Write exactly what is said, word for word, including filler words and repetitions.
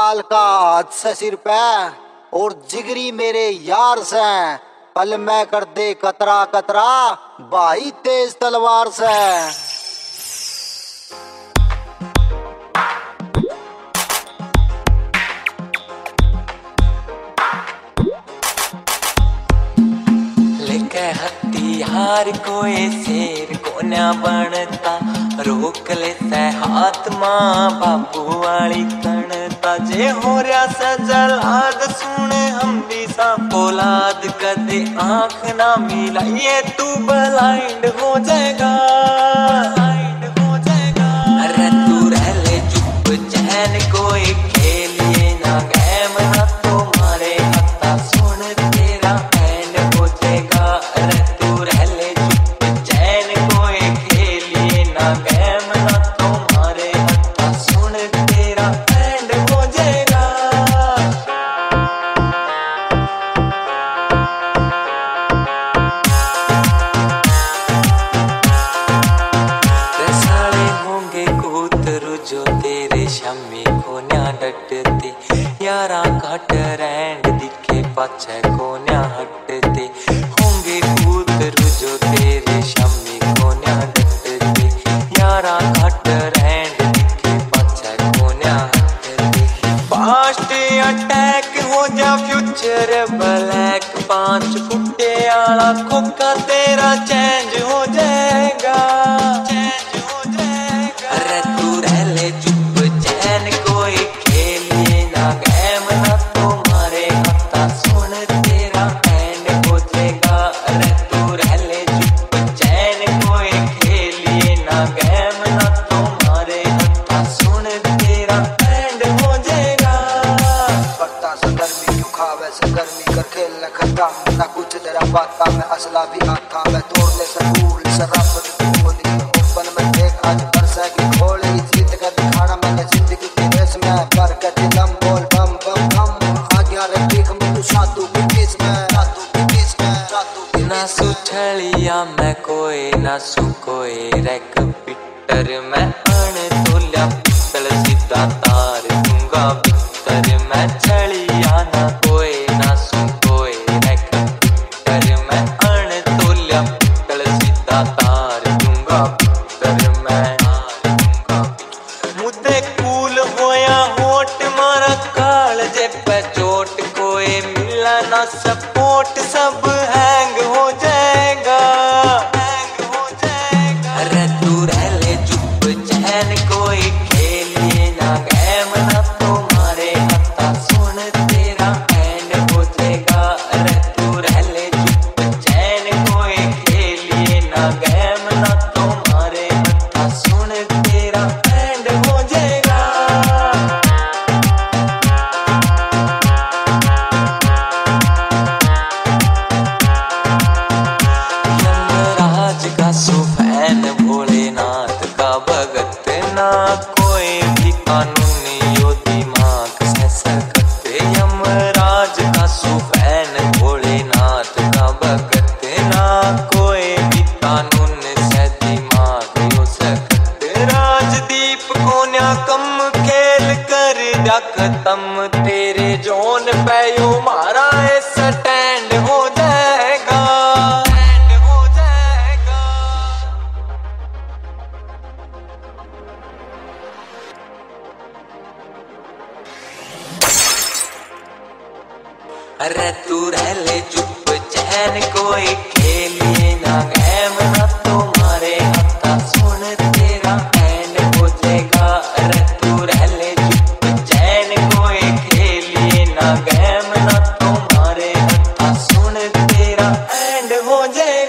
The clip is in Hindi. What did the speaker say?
काल का हाथ से सिर पे और जिगरी मेरे यार से पल में कर दे कतरा कतरा भाई तेज तलवार से। लेके हथियार कोई शेर को न बनता, रोक ले से हाथ मां बाबू वाली कणता। जे हो रहा सजलाद सुन हम भी सा पोलाद, कदे आंख ना मिलाइए तू ब्लाइंड हो जाएगा, ब्लाइंड हो जाएगा। अरे तू रह ले चुप चैन कोई खेलिए ना गेम ना तुम्हारे हत्ता सुन तेरा एंड हो जाएगा। अरे तू रह ले चुप चैन कोई खेलिए ना गेम ना तुम्हारे हत्ता सुन तेरा एंड हो जाएगा। रसाले होंगे कूतरू जो तेरे शम्मी को न्या डटते, यारा घट रैंड दिखे पाछे को न्या हटते। होंगे कूतरू जो तेरे शम्मी को न्या डटते, यारा घट रैंड दिखे पाछे को न्या हटते। फास्ट अटैक हो जा फ्यूचर ब्लैक, पांच फुटे आला खोका तेरा चेंज हो जाएगा, चेंज हो जाएगा। अरे तू रह ले चुप चैन कोई खेलिए ना गेम ना तुम्हारे हत्ता सुन तेरा एंड हो जाएगा। अरे तू रह ले चुप चैन कोई खेलिए ना गेम ना तुम्हारे हत्ता सुन तेरा एंड हो जाएगा। पत्ता से गर्मी क्यों खावे से गर्मी कर खेल न खत्म ना कुछ तेरा बाता में असला भी आता। मैं तोड़ ले सकूल शराब बोली ओपन में देख आज बरसा की खोली, जीत कर दिखाना मैंने जिंदगी की रेस में कर के दिलम बोल बम बम बम। आज्ञा रे देख मैं तू सातू की बीच में, सातू की बीच में, सातू की ना सुठलिया मैं कोई ना सु कोई रैक पिटर, मैं अण तोल्या पितल सीधा तार दूंगा भीतर। मैं छलिया ना कोई ना सु कोई रैक पिटर, मैं अण तोल्या पितल सीधा तार दूंगा भीतर। मैं मुद्दे कूल होया होट मारा काल जे पे चोट, कोई मिला ना सपोर्ट सब हैंग हो जाएगा, हैंग हो जाएगा। अरे तू रह ले चुप चैन कोई खेलिए ना गेम ना तुम्हारे हत्ता सुन तेरा एंड हो जाएगा। अरे तू रह ले चुप चैन कोई खेलिए ना गेम ना तुम्हारे हत्ता सुन तेरा एंड हो जाएगा। यमराज का सुफैन भोलेनाथ का भगत, ना कोई भी कानूनी यो दिमाग से सकत। यमराज का सुफैन भोलेनाथ का भगत, ना कोई भी कानून से दिमाग यो सकत। राजदीप को न्या कम खेल कर जा खत्म, तेरे जोन पे यो मारा है स्टैंड हो जाएगा, स्टैंड हो जाएगा। अरे तू रह ले चुप चैन कोई खेलिए ना गेम ना तुम्हारे हत्ता सुन तेरा एंड हो जाएगा। अरे तू रह ले चुप चैन कोई खेलिए ना गेम ना तुम्हारे हत्ता सुन तेरा एंड हो जाएगा।